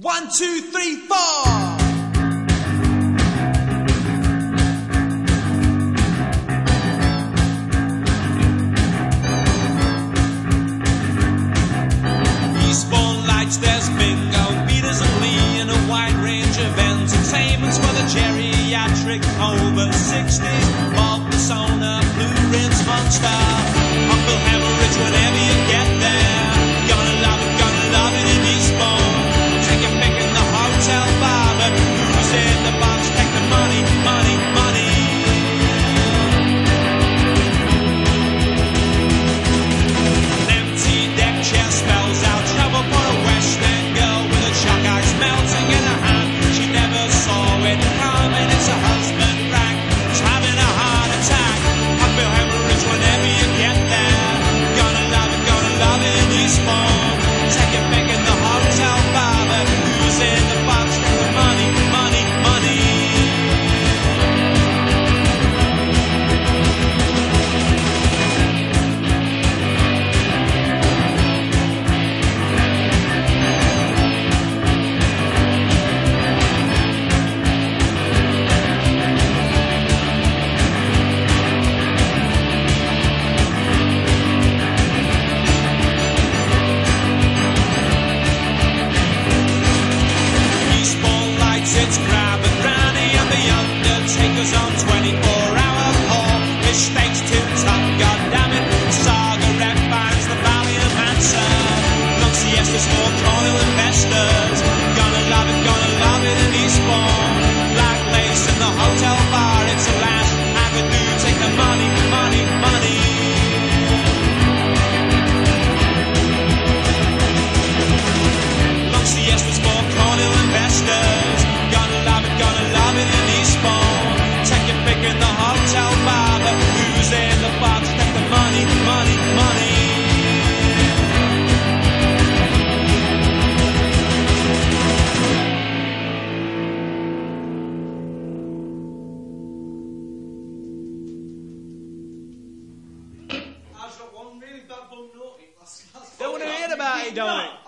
1, 2, 3, 4. Eastbourne Lights, there's bingo, Peters and Lee, and a wide range of entertainments for the geriatric over 60s. Bob Persona, Blue Rinse Monster, Uncle Hemorrhage whenever you get there. Gonna love it in Eastbourne. Take a pick in the hotel bar, but who's in the box? Take the money, money, money. An empty deck chair spells out trouble for a West End girl with a chalk ice melting in her hand. She never saw it coming. It's her husband Frank, who's having a heart attack. I feel hemorrhage whenever you get there. Gonna love it in Eastbourne. Take a pick in the hotel bar, but who's in the box? The money, money, money. Eastbourne Lights, it's Grab and Granny and the Undertaker's on 24-hour call. Fish steaks too tough, goddammit. Saga Rep finds the Valley of Answer. Long siestas for cornel investors. Gonna love it in Eastbourne. Black lace in the hotel bar, it's the last I could do. Take the money, money, money. Long siestas for cornel investors. Gonna love it in Eastbourne. Take your pick in the hotel bar, but who's in the box? Take the money, money, money. I've got one really bad bum naughty. Don't want to hear about it, Dominic.